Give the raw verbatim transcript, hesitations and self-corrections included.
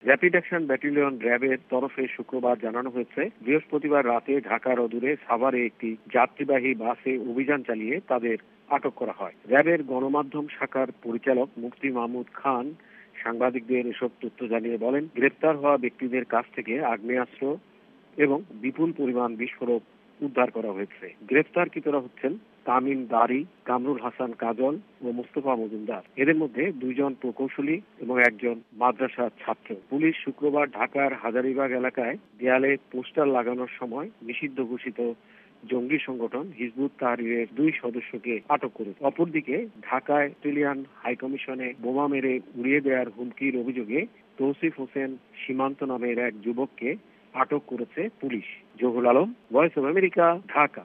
Rapid action battalion র্যাবের তরফে শুক্রবার জানানো হয়েছে, বৃহস্পতিবার রাতে ঢাকার অদূরে সাভারে একটি যাত্রীবাহী বাসে অভিযান চালিয়ে তাদের আটক করা হয়। র্যাবের গণমাধ্যম শাখার পরিচালক মুফতি মাহমুদ খান সাংবাদিকদের এসব তথ্য জানিয়ে বলেন, গ্রেপ্তার হওয়া ব্যক্তিদের কাছ থেকে আগ্নেয়াস্ত্র এবং বিপুল পরিমাণ বিস্ফোরক উদ্ধার করা হয়েছে। গ্রেপ্তারকৃতরা হচ্ছেন তামিম দারি, কামরুল হাসান কাজল ও মুস্তফা মজুমদার। এদের মধ্যে দুইজন প্রকৌশলী এবং একজন মাদ্রাসার ছাত্র। পুলিশ শুক্রবার ঢাকার হাজারীবাগ এলাকায় দেয়ালে পোস্টার লাগানোর সময় নিষিদ্ধ ঘোষিত জঙ্গি সংগঠন হিজবুত তাহরীরের দুই সদস্যকে আটক করেছে। অপরদিকে ঢাকায় অস্ট্রেলিয়ান হাইকমিশনে বোমা মেরে উড়িয়ে দেওয়ার হুমকির অভিযোগে তৌসিফ হোসেন সীমান্ত নামের এক যুবককে আটক করেছে পুলিশ। Zahur Alam, voice of America, Dhaka.